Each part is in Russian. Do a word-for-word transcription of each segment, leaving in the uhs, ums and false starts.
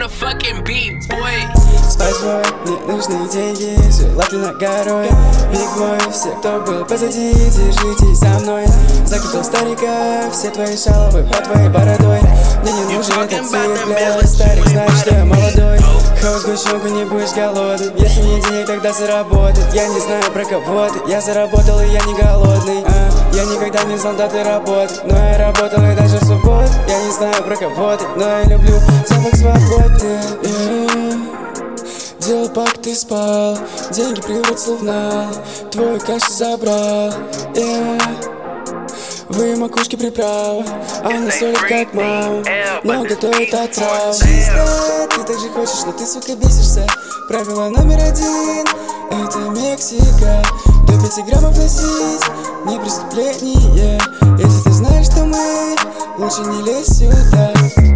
the fucking beat, boy. Спать, бой, мне нужны деньги, желательно горой. Биг бой, все, кто был позади, держитесь за мной. Закрутил старика, все твои шаловы под твоей бородой. Мне не нужен этот цирк, бля, старик, знаешь, что я молодой. Хаос сгущенку, не будешь голодным. Если не денег, тогда заработать. Я не знаю про кого ты, я заработал и я не голодный. а, Я никогда не знал даты работы, но я работал и даже в субботу. Я не знаю про кого ты, но я люблю запах свободы. yeah. Делал пак, ты спал, деньги превратил в нал, твою кашу забрал, yeah. Вы макушки приправы, она солит как мама, но готовит отраву. Чисто, ты так же хочешь, но ты, сука, бесишься. Правило номер один — это Мексика. До пяти граммов носить не преступление. Если ты знаешь, что мы, лучше не лезь сюда.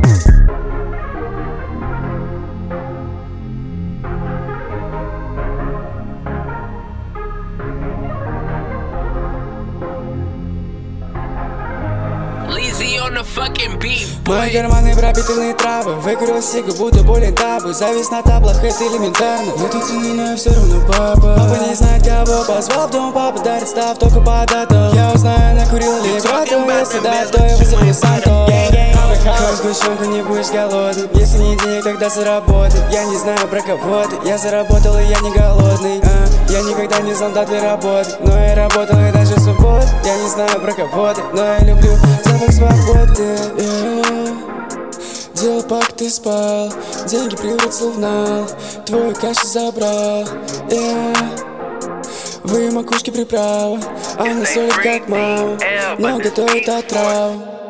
On the fucking beat, Мои карманы пропитаны травы, выкурил сигу, будто болен табу. Завис на таблах, это элементарно. Нету цены, но я все равно папа. Папа не знает, кого позвал в дом, папа дарит став только по датам. Я узнаю, накурил ли брату, если да, то я вызову Санто. Хаос сгущенку, не будешь голодным. Если не денег, тогда заработай. Я не знаю про кого ты, я заработал и я не голодный. а, Я никогда не знал даты работы, но я работал и даже в субботу. Я не знаю про кого ты, но я люблю запах свободы. yeah. Делал пак, ты спал, деньги превратил в нал, твою кашу забрал, yeah. Вы макушки приправы, она солит как мама, но готовит отраву.